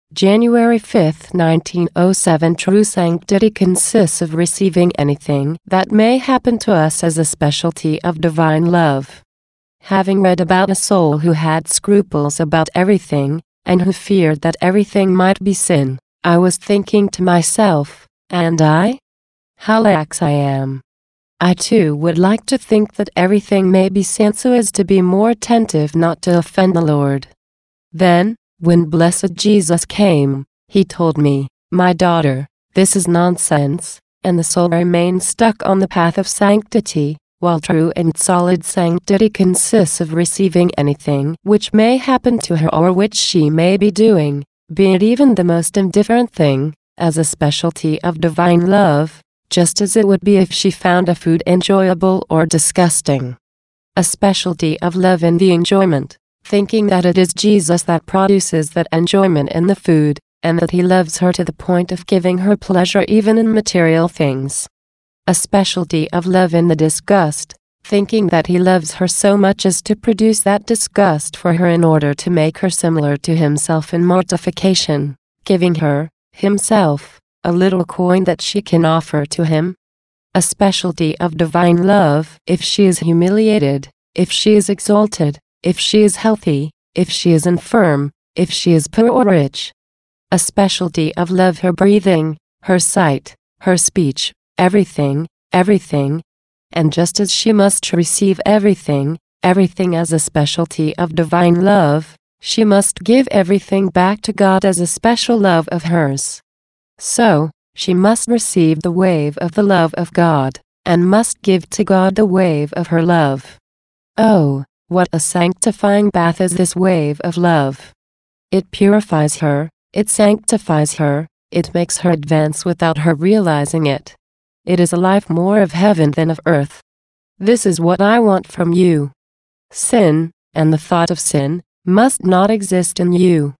January 5, 1907. True sanctity consists of receiving anything that may happen to us as a specialty of divine love. Having read about a soul who had scruples about everything, and who feared that everything might be sin, I was thinking to myself, and I? How lax I am. I too would like to think that everything may be sin so as to be more attentive not to offend the Lord. Then, when blessed Jesus came, he told me, "My daughter, this is nonsense," and the soul remains stuck on the path of sanctity, while true and solid sanctity consists of receiving anything which may happen to her or which she may be doing, be it even the most indifferent thing, as a specialty of divine love, just as it would be if she found a food enjoyable or disgusting. A specialty of love in the enjoyment, thinking that it is Jesus that produces that enjoyment in the food, and that he loves her to the point of giving her pleasure even in material things. A specialty of love in the disgust, thinking that he loves her so much as to produce that disgust for her in order to make her similar to himself in mortification, giving her, himself, a little coin that she can offer to him. A specialty of divine love, if she is humiliated, if she is exalted, if she is healthy, if she is infirm, if she is poor or rich. A specialty of love, her breathing, her sight, her speech, everything, and just as she must receive everything as a specialty of divine love, she must give everything back to God as a special love of hers. So, she must receive the wave of the love of God, and must give to God the wave of her love. Oh, what a sanctifying bath is this wave of love! It purifies her, it sanctifies her, it makes her advance without her realizing it. It is a life more of heaven than of earth. This is what I want from you. Sin, and the thought of sin, must not exist in you.